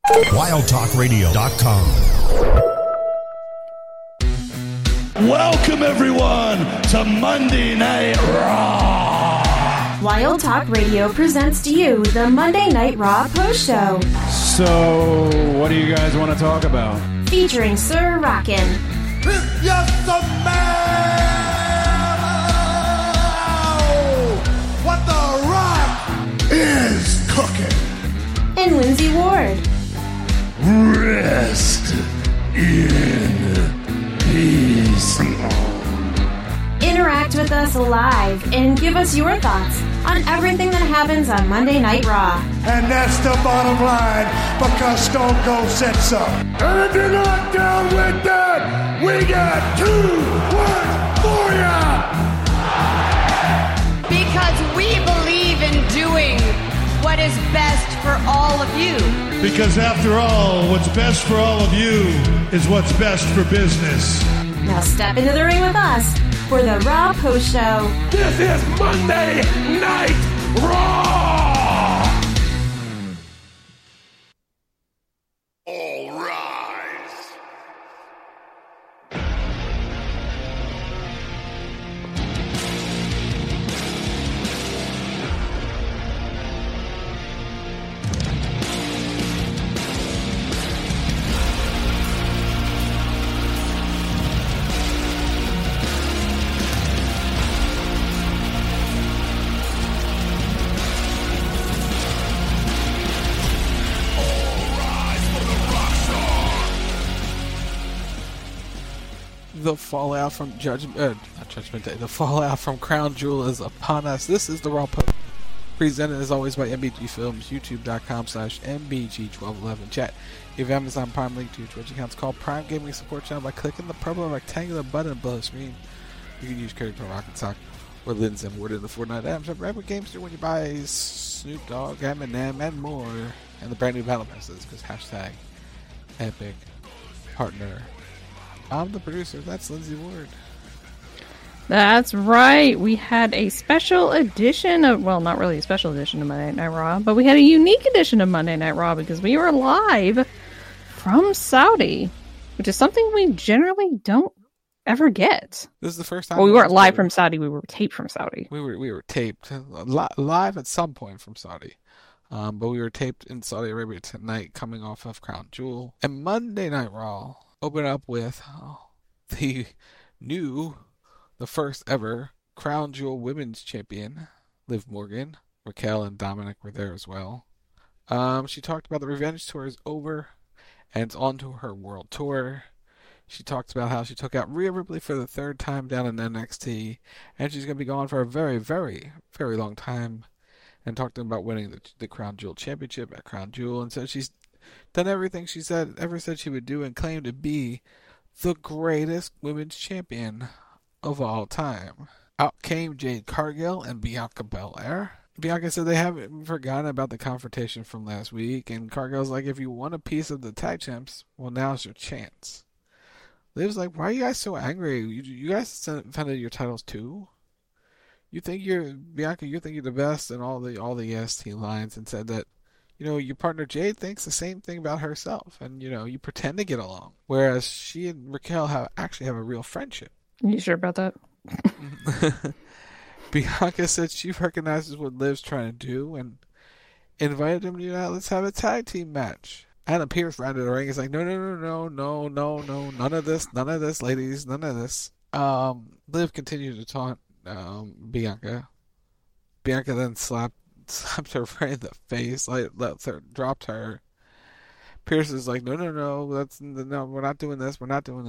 WildTalkRadio.com. Welcome, everyone, to Monday Night Raw. Wild Talk Radio presents to you the Monday Night Raw post show. So, what do you guys want to talk about? Featuring Sir Rockin'. Yes, the man! What the Rock is cooking. And Lindsay Ward. Rest in peace. Interact with us live and give us your thoughts on everything that happens on Monday Night Raw. And that's the bottom line, because Stone Cold said so. And if you're not down with that, we got 2 words for ya! Because we believe in doing what is best for all of you. Because after all, what's best for all of you is what's best for business. Now step into the ring with us for the Raw Post Show. This is Monday Night Raw! All rise. The fallout from Judgment Day. The fallout from Crown Jewel is upon us. This is the Raw Post, presented as always by MBG Films, youtube.com/MBG1211. Chat. If Amazon Prime link to your Twitch accounts, called Prime Gaming Support Channel by clicking the purple rectangular button below the screen. You can use code for Rocket Sock or Lindsay Ward in the Fortnite Adams of Rapper Gamester when you buy Snoop Dogg, Eminem, and more. And the brand new battle passes, because hashtag epic partner. I'm the producer. That's Lindsay Ward. That's right. We had a special edition of, well, not really a special edition of Monday Night Raw, but we had a unique edition of Monday Night Raw because we were live from Saudi, which is something we generally don't ever get. This is the first time. Well, we weren't live from Saudi. We were taped from Saudi. We were taped live at some point from Saudi. But we were taped in Saudi Arabia tonight, coming off of Crown Jewel. And Monday Night Raw open up with the first ever Crown Jewel Women's Champion, Liv Morgan. Raquel and Dominic were there as well. She talked about the Revenge Tour is over, and it's on to her world tour. She talked about how she took out Rhea Ripley for the 3rd time down in NXT, and she's going to be gone for a very, very, very long time. And talked about winning the Crown Jewel Championship at Crown Jewel, and said she's done everything she ever said she would do, and claimed to be the greatest women's champion of all time. Out came Jade Cargill and Bianca Belair. Bianca said they haven't forgotten about the confrontation from last week, and Cargill's like, if you want a piece of the tag champs, well, now's your chance. Liv's like, why are you guys so angry? You guys defended your titles too? You think you're the best, and all the EST lines, and said that, your partner Jade thinks the same thing about herself, and, you pretend to get along. Whereas she and Raquel actually have a real friendship. Are you sure about that? Bianca said she recognizes what Liv's trying to do, and invited him to, let's have a tag team match. Adam Pearce ran to the ring. He's like, no, none of this, ladies, none of this. Liv continued to taunt Bianca. Bianca then slapped her right in the face, dropped her. Pearce is like, no, we're not doing this.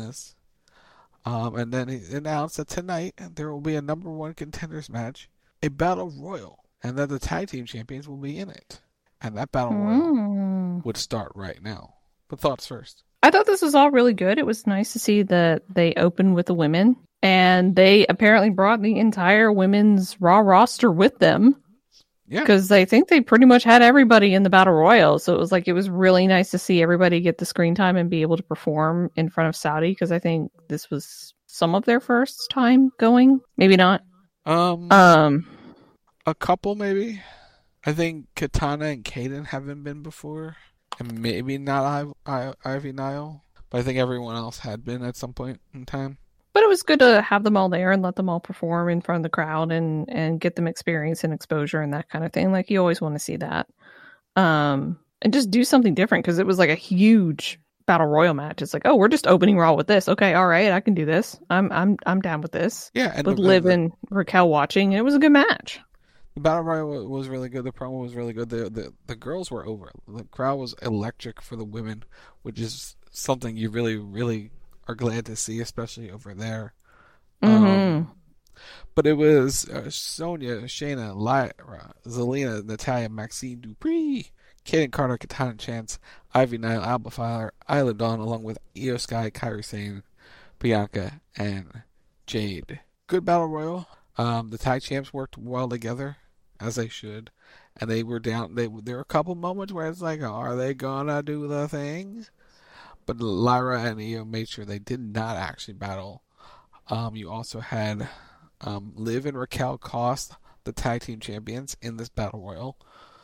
And then he announced that tonight there will be a number 1 contenders match, a battle royal, and that the tag team champions will be in it. And that battle royal would start right now. But thoughts first. I thought this was all really good. It was nice to see that they opened with the women, and they apparently brought the entire women's Raw roster with them. Yeah. Because I think they pretty much had everybody in the Battle Royal. So it was really nice to see everybody get the screen time and be able to perform in front of Saudi. Because I think this was some of their first time going. Maybe not. A couple maybe. I think Katana and Kaden haven't been before. and maybe not Ivy Nile, but I think everyone else had been at some point in time. But it was good to have them all there and let them all perform in front of the crowd and get them experience and exposure and that kind of thing. Like, you always want to see that. And just do something different, because it was like a huge battle royal match. It's like, oh, we're just opening Raw with this. Okay, all right, I can do this. I'm down with this. Yeah, and with Liv and Raquel watching, it was a good match. The battle royal was really good. The promo was really good. The girls were over. The crowd was electric for the women, which is something you really, really are glad to see, especially over there. Mm-hmm. But it was Sonya, Shayna, Lyra, Zelina, Natalya, Maxine Dupree, Kaden Carter, Katana Chance, Ivy Nile, Alba Fire, Isla Dawn, along with Io Sky, Kairi Sane, Bianca, and Jade. Good battle royal. The tag champs worked well together, as they should, and they were down. There were a couple moments where it's like, are they gonna do the thing? But Lyra and Io made sure they did not actually battle. You also had Liv and Raquel cost the tag team champions in this battle royal.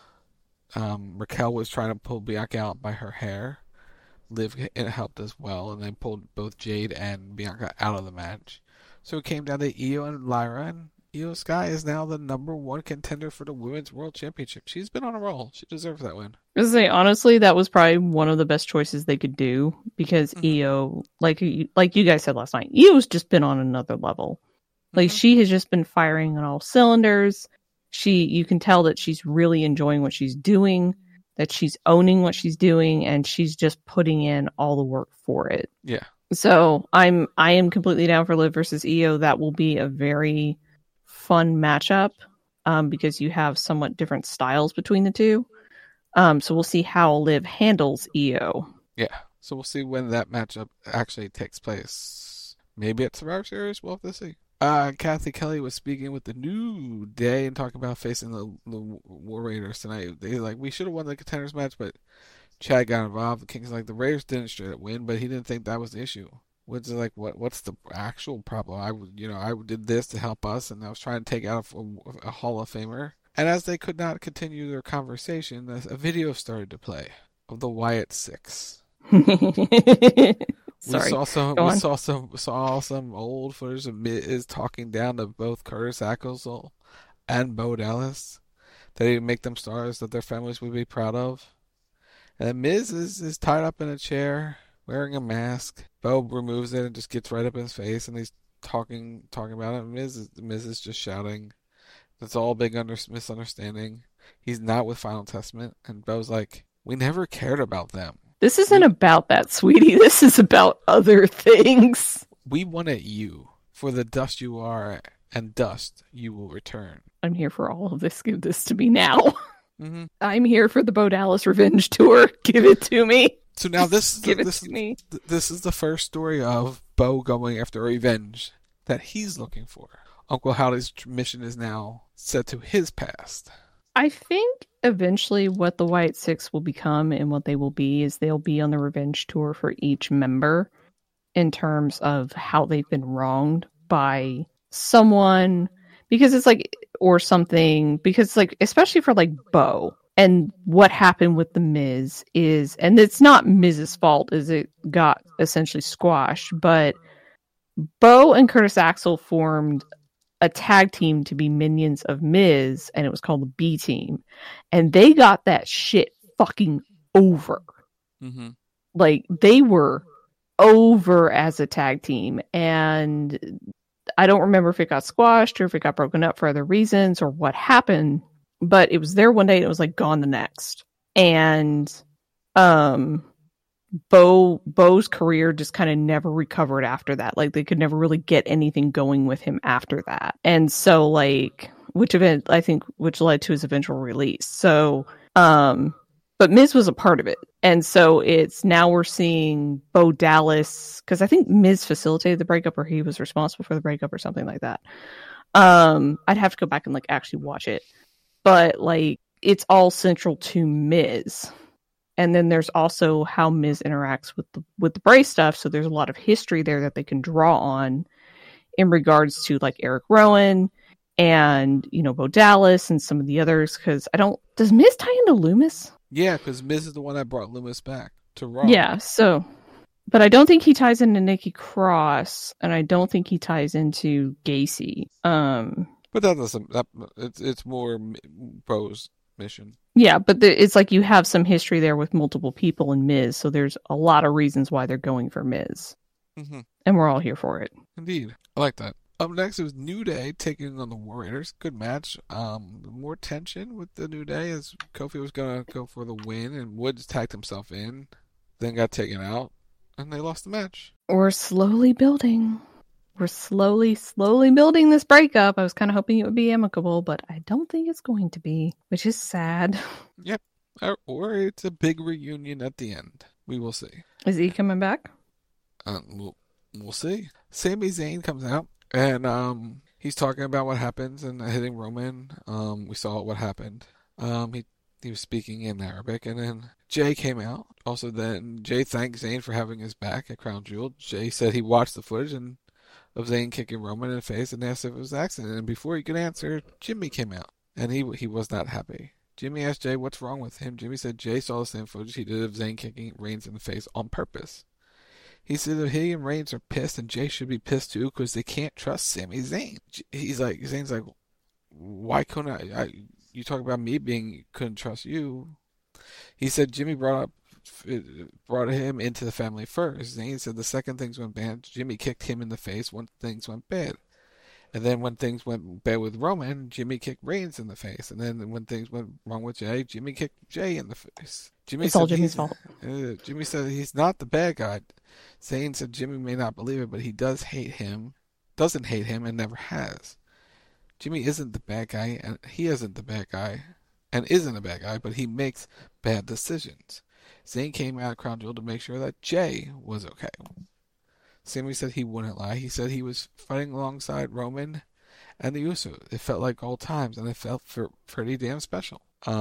Raquel was trying to pull Bianca out by her hair. Liv helped as well, and they pulled both Jade and Bianca out of the match. So it came down to Io and Lyra, and Io Sky is now the #1 contender for the Women's World Championship. She's been on a roll. She deserves that win. I was gonna say, honestly, that was probably one of the best choices they could do, because Io, like you guys said last night, Io's just been on another level. Like, she has just been firing on all cylinders. You can tell that she's really enjoying what she's doing, that she's owning what she's doing, and she's just putting in all the work for it. Yeah. So I am completely down for Liv versus Io. That will be a very fun matchup, because you have somewhat different styles between the two. So we'll see how Liv handles Io. Yeah. So we'll see when that matchup actually takes place. Maybe at Survivor Series. We'll have to see. Kathy Kelly was speaking with the New Day and talking about facing the War Raiders tonight. They we should have won the contenders match, but Chad got involved. The King's like, the Raiders didn't straight up win, but he didn't think that was the issue. Which is like, what's the actual problem? I did this to help us, and I was trying to take out a Hall of Famer. And as they could not continue their conversation, a video started to play of the Wyatt Six. Sorry. We saw some old footage of Miz talking down to both Curtis Axel and Bo Dallas, that he'd make them stars that their families would be proud of. And then Miz is tied up in a chair, wearing a mask. Bo removes it and just gets right up in his face, and he's talking about it. Miz is just shouting. That's all a big misunderstanding. He's not with Final Testament, and Bo's like, we never cared about them. This isn't about that, sweetie. This is about other things. We wanted you. For the dust you are, and dust you will return. I'm here for all of this. Give this to me now. Mm-hmm. I'm here for the Bo Dallas Revenge Tour. Give it to me. So now this Give it to me. This is the first story of Bo going after revenge that he's looking for. Uncle Howdy's mission is now set to his past. I think eventually what the Wyatt Six will become and what they will be is they'll be on the revenge tour for each member in terms of how they've been wronged by someone, because it's like, or something, because it's like, especially for like Bo, and what happened with the Miz is, and it's not Miz's fault, is it got essentially squashed, but Bo and Curtis Axel formed a tag team to be minions of Miz, and it was called the B Team, and they got that shit fucking over. Mm-hmm. Like, they were over as a tag team, and I don't remember if it got squashed or if it got broken up for other reasons or what happened, but it was there one day and it was like gone the next. And Bo's career just kind of never recovered after that. Like, they could never really get anything going with him after that. And so, like, which led to his eventual release. So, but Miz was a part of it. And so it's now we're seeing Bo Dallas, because I think Miz facilitated the breakup, or he was responsible for the breakup or something like that. I'd have to go back and like actually watch it. But like, it's all central to Miz. And then there's also how Miz interacts with the Bray stuff. So there's a lot of history there that they can draw on in regards to like Eric Rowan and, Bo Dallas and some of the others. Because does Miz tie into Loomis? Yeah, because Miz is the one that brought Loomis back to Raw. Yeah, so... But I don't think he ties into Nikki Cross, and I don't think he ties into Gacy. But that doesn't... It's more Bro's mission. Yeah, but it's like you have some history there with multiple people in Miz, so there's a lot of reasons why they're going for Miz. Mm-hmm. And we're all here for it. Indeed. I like that. Up next, it was New Day taking on the War Raiders. Good match. More tension with the New Day as Kofi was going to go for the win, and Woods tagged himself in, then got taken out, and they lost the match. We're slowly building. We're slowly building this breakup. I was kind of hoping it would be amicable, but I don't think it's going to be, which is sad. Yep. Or it's a big reunion at the end. We will see. Is he coming back? We'll see. Sami Zayn comes out, and he's talking about what happens and hitting Roman. We saw what happened. He was speaking in Arabic, and then Jay came out. Also, then Jay thanked Zayn for having his back at Crown Jewel. Jay said he watched the footage of Zayn kicking Roman in the face and asked if it was an accident. And before he could answer, Jimmy came out, and he was not happy. Jimmy asked Jay what's wrong with him. Jimmy said Jay saw the same footage he did of Zayn kicking Reigns in the face on purpose. He said that he and Reigns are pissed, and Jay should be pissed too because they can't trust Sami Zayn. Zayn's like, why couldn't I? You talk about me couldn't trust you. He said Jimmy brought him into the family first. Zayn said the second things went bad, Jimmy kicked him in the face when things went bad. And then when things went bad with Roman, Jimmy kicked Reigns in the face. And then when things went wrong with Jay, Jimmy kicked Jay in the face. It's all Jimmy's fault. Jimmy said he's not the bad guy. Zayn said Jimmy may not believe it, but he doesn't hate him, and never has. Jimmy isn't the bad guy, and he isn't the bad guy, and isn't a bad guy, but he makes bad decisions. Zayn came out of Crown Jewel to make sure that Jay was okay. Sami said he wouldn't lie. He said he was fighting alongside Roman and the Usos. It felt like old times, and it felt pretty damn special.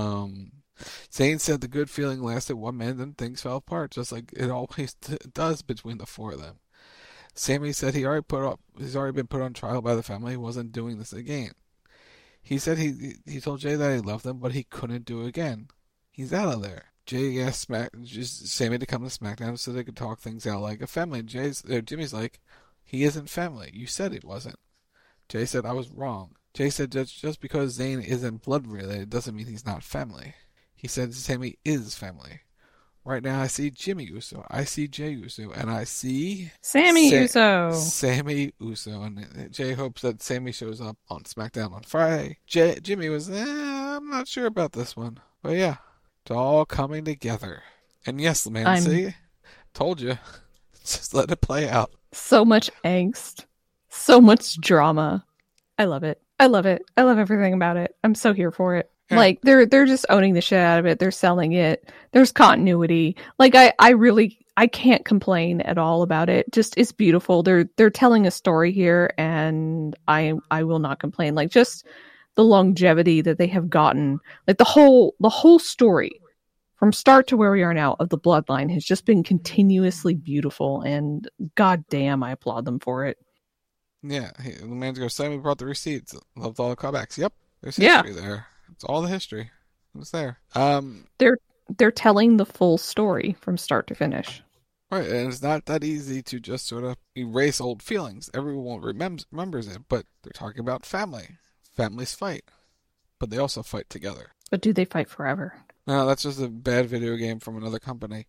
Zayn said the good feeling lasted 1 minute, then things fell apart, just like it always does between the four of them. Sami said he's already been put on trial by the family. He wasn't doing this again. He said he told Jay that he loved him, but he couldn't do it again. He's out of there. Jay asked Sami to come to SmackDown so they could talk things out like a family. Jimmy's like, he isn't family. You said he wasn't. Jay said, I was wrong. Jay said just because Zayn isn't blood related doesn't mean he's not family. He said Sami is family. Right now I see Jimmy Uso, I see Jay Uso, and I see Sami Uso. Sami Uso. And Jay hopes that Sami shows up on SmackDown on Friday. Jimmy was, I'm not sure about this one. But yeah. It's all coming together. And yes, man, see? Told you. Just let it play out. So much angst. So much drama. I love it. I love it. I love everything about it. I'm so here for it. Yeah. Like, they're just owning the shit out of it. They're selling it. There's continuity. Like, I can't complain at all about it. Just, it's beautiful. They're telling a story here, and I will not complain. Like, just the longevity that they have gotten, like the whole story from start to where we are now of the bloodline has just been continuously beautiful, and goddamn, I applaud them for it. Yeah, the man's going to say we brought the receipts. Loved all the callbacks. Yep, there's history there. It's all the history. It's there. They're telling the full story from start to finish. Right, and it's not that easy to just sort of erase old feelings. Everyone remembers it, but they're talking about family. Families fight, but they also fight together. But do they fight forever? No, that's just a bad video game from another company.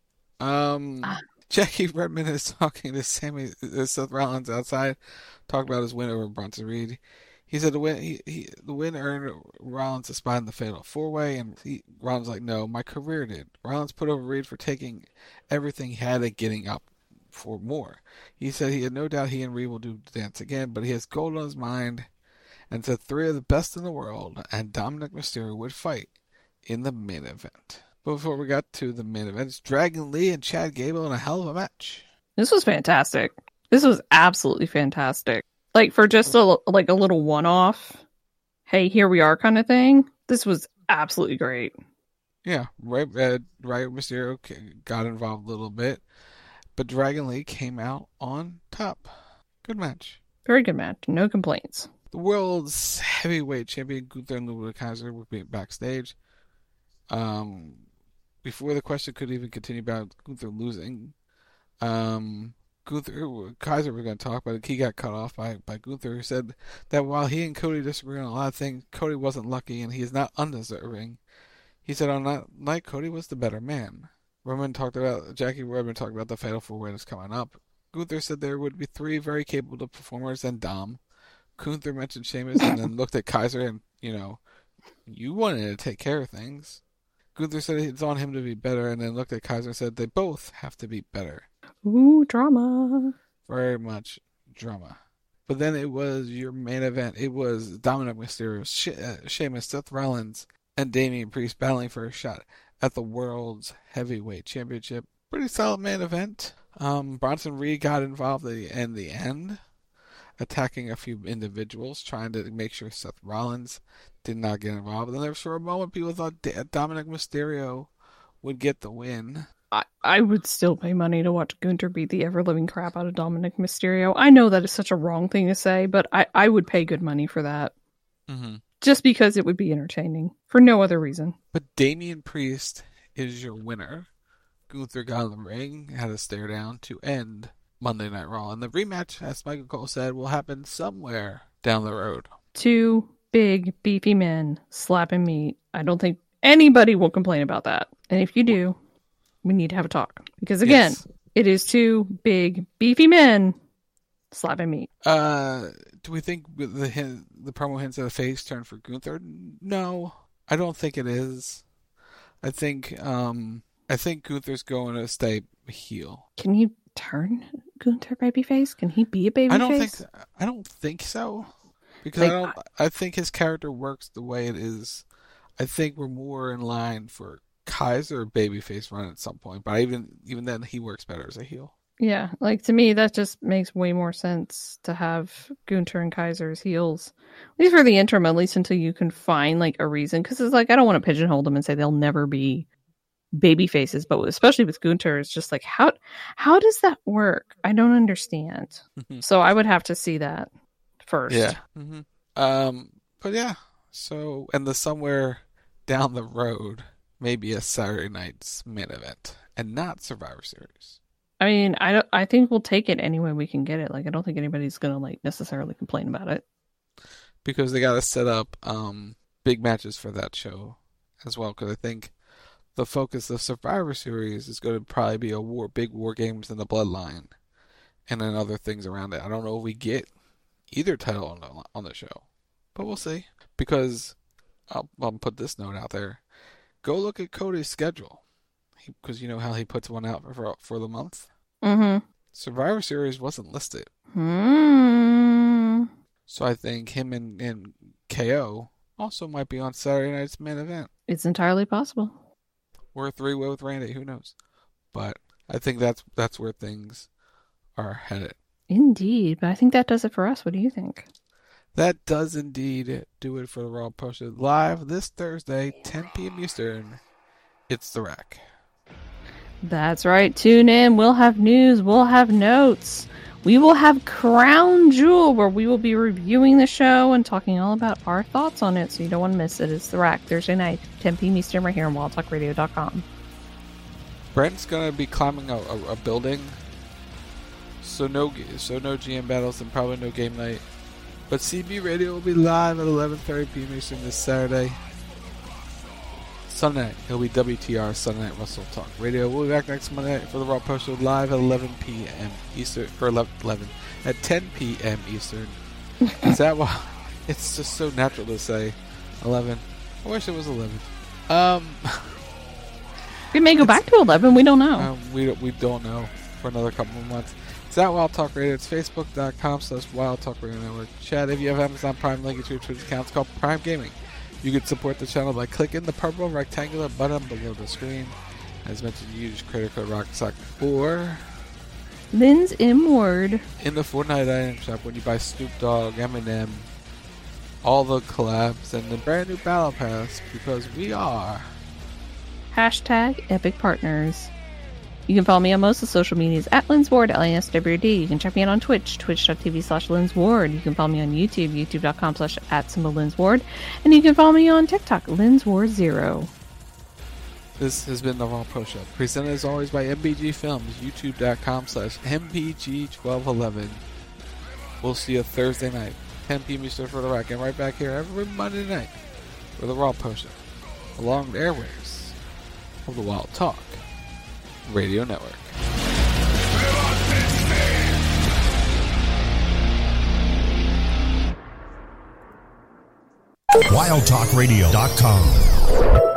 Jackie Redmond is talking to Seth Rollins outside, talking about his win over Bronson Reed. He said the win earned Rollins a spot in the Fatal 4-Way, and Rollins like, no, my career did. Rollins put over Reed for taking everything he had and getting up for more. He said he had no doubt he and Reed will do the dance again, but he has gold on his mind, and said 3 of the best in the world and Dominic Mysterio would fight in the main event. But before we got to the main event, it's Dragon Lee and Chad Gable in a hell of a match. This was fantastic. This was absolutely fantastic. Like, for just a little one-off, hey, here we are kind of thing, this was absolutely great. Yeah, right. Mysterio got involved a little bit, but Dragon Lee came out on top. Good match. Very good match. No complaints. The world's heavyweight champion Gunther Kaiser will be backstage. before the question could even continue about Gunther losing, Kaiser was going to talk, but he got cut off by Gunther, who said that while he and Cody disagree on a lot of things, Cody wasn't lucky and he is not undeserving. He said on that night, Cody was the better man. Jackie Rodman talked about the Fatal 4-Way that's coming up. Gunther said there would be 3 very capable performers and Dom. Gunther mentioned Sheamus and then looked at Kaiser and, you wanted to take care of things. Gunther said it's on him to be better and then looked at Kaiser and said they both have to be better. Ooh, drama. Very much drama. But then it was your main event. It was Dominic Mysterio, Sheamus, Seth Rollins, and Damian Priest battling for a shot at the World's Heavyweight Championship. Pretty solid main event. Bronson Reed got involved in the end, attacking a few individuals, trying to make sure Seth Rollins did not get involved. And then for a moment, people thought Dominic Mysterio would get the win. I would still pay money to watch Gunther beat the ever-living crap out of Dominic Mysterio. I know that is such a wrong thing to say, but I would pay good money for that. Mm-hmm. Just because it would be entertaining. For no other reason. But Damian Priest is your winner. Gunther got in the ring, had a stare down to end Monday Night Raw. And the rematch, as Michael Cole said, will happen somewhere down the road. 2 big, beefy men slapping meat. I don't think anybody will complain about that. And if you do, we need to have a talk. Because again, yes. It is 2 big, beefy men slapping meat. Do we think the promo hints at a face turn for Gunther? No, I don't think it is. I think Gunther's going to stay heel. Can you turn Gunther babyface? Can he be a babyface? I don't think so. Because I think his character works the way it is. I think we're more in line for Kaiser babyface run at some point, but even then he works better as a heel. Yeah, to me that just makes way more sense to have Gunther and Kaiser as heels, at least for the interim, at least until you can find a reason. Because it's I don't want to pigeonhole them and say they'll never be baby faces, but especially with Gunther, it's just how does that work? I don't understand. So I would have to see that first. Yeah. Mm-hmm. But yeah. So and the somewhere down the road maybe a Saturday night's main event and not Survivor Series. I mean, I think we'll take it any way we can get it. I don't think anybody's gonna necessarily complain about it because they got to set up big matches for that show as well. Because I think the focus of Survivor Series is going to probably be big war games in the Bloodline, and then other things around it. I don't know if we get either title on the show, but we'll see. Because I'll put this note out there: go look at Cody's schedule, because you know how he puts one out for the month. Mm-hmm. Survivor Series wasn't listed. Mm. So I think him and KO also might be on Saturday night's main event. It's entirely possible. Or a 3-way with Randy, who knows? But I think that's where things are headed. Indeed, but I think that does it for us. What do you think? That does indeed do it for the Raw Posted live this Thursday, 10 p.m. Eastern. It's The Rack. That's right. Tune in. We'll have news. We'll have notes. We will have Crown Jewel, where we will be reviewing the show and talking all about our thoughts on it, so you don't want to miss it. It's The Rack, Thursday night, 10 p.m. Eastern, right here on WildTalkRadio.com. Brent's going to be climbing a building, so no GM battles and probably no game night. But CB Radio will be live at 11:30 p.m. Eastern this Saturday. Sunday night, it'll be WTR Sunday Night Wrestle Talk Radio. We'll be back next Monday night for the Raw Post Show live at 11 p.m. Eastern, or 11 at 10 p.m. Eastern. Is that why? It's just so natural to say 11. I wish it was 11. We may go back to 11. We don't know. We don't know for another couple of months. It's at Wild Talk Radio. It's Facebook.com/Wild Talk Radio Network. Chat, if you have Amazon Prime, link it to your Twitch account. It's called Prime Gaming. You can support the channel by clicking the purple rectangular button below the screen. As mentioned, you use creator code ROCKSOCK for Lynn's M Word in the Fortnite item shop when you buy Snoop Dogg, Eminem, all the collabs, and the brand new Battle Pass, because we are #Epic Partners. You can follow me on most of the social medias at Lynn's Ward, LASWD. You can check me out on Twitch, twitch.tv/Lynn's Ward. You can follow me on YouTube, youtube.com/@Lynn's Ward. And you can follow me on TikTok, Lynn's Ward 0. This has been the Raw Post Show, presented as always by MBG Films, youtube.com/MBG1211. We'll see you Thursday night, 10 p.m. Eastern for the Rack, and right back here every Monday night for the Raw Post Show, along the airwaves of the Wild Talk Radio Network. WildTalkRadio.com